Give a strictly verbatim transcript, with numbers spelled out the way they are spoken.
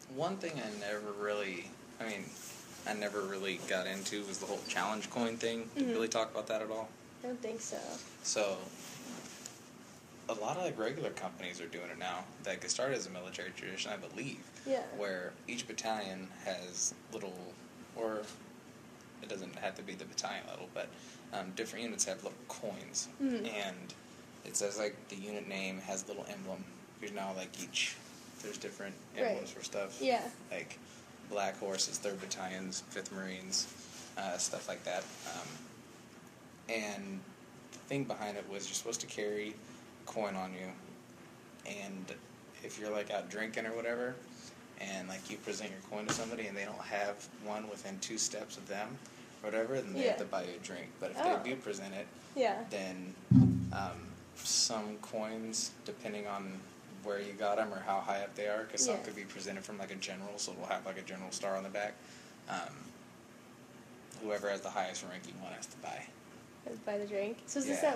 one thing I never really, I mean, I never really got into was the whole challenge coin thing. Did Mm-hmm. you really talk about that at all? I don't think so. So, a lot of like regular companies are doing it now. Like it started as a military tradition, I believe. Yeah. Where each battalion has little, or it doesn't have to be the battalion level, but um, different units have little coins, Mm-hmm. and it says like the unit name has a little emblem. Because now like each, there's different emblems Right. for stuff. Yeah. Like Black Horse is third Battalions, fifth Marines, uh, stuff like that. Um, and the thing behind it was you're supposed to carry a coin on you, and if you're like out drinking or whatever, and like you present your coin to somebody and they don't have one within two steps of them or whatever, then they Yeah. have to buy you a drink. But if Oh. they do present it, Yeah. then um, some coins, depending on where you got them or how high up they are, because some Yeah. could be presented from like a general, so it'll have like a general star on the back. Um, whoever has the highest ranking one has to buy. Buy the drink. So is this Yeah. at